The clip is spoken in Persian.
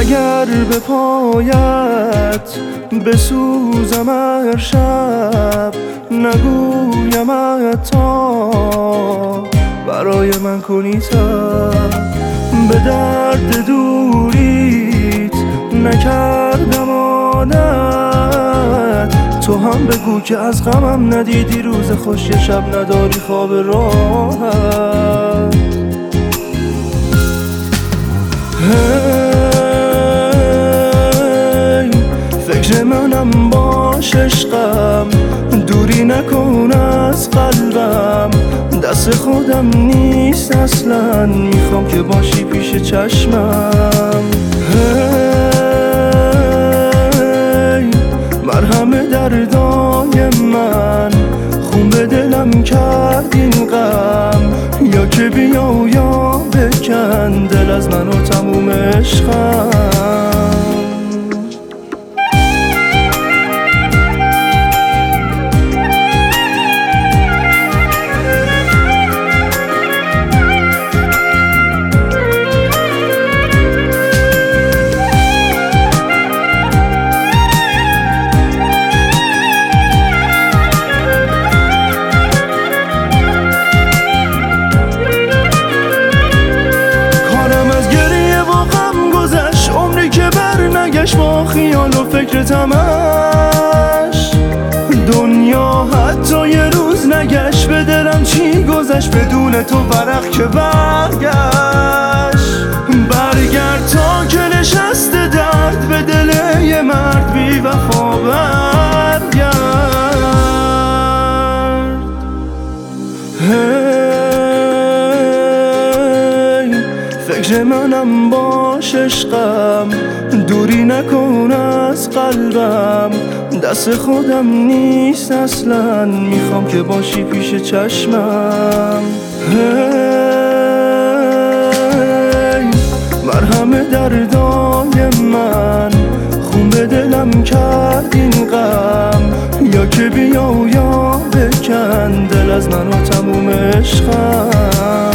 اگر به پایت بسوزم هر شب، نگویم تا برای من کنی تب. به درد دوریت نکردم عادت، تو هم بگو که از غمم ندیدی روز خوش، یه شب نداری خواب راحت. فکر منم باش عشقم، دوری نکن از قلبم، دست خودم نیست اصلا، میخوام که باشی پیش چشمم. مرهم دردای من، خون به دلم کرد این غم، یا که بیا یا بکن دل از من و تموم عشقم. نگشت با خیال و فکر تمش، دنیا حتی یه روز نگشت، به دلم چی گذشت بدون تو ورق که برگشت. برگرد تا که نشست درد به دل یه مرد بی وفا، برگرد. فکر منم باش عشقم، دوری نکن از قلبم، دست خودم نیست اصلا، میخوام که باشی پیش چشمم. مرهم دردای من، خون به دلم کرد این غم، یا که بیا یا بکن دل از من و تموم عشقم.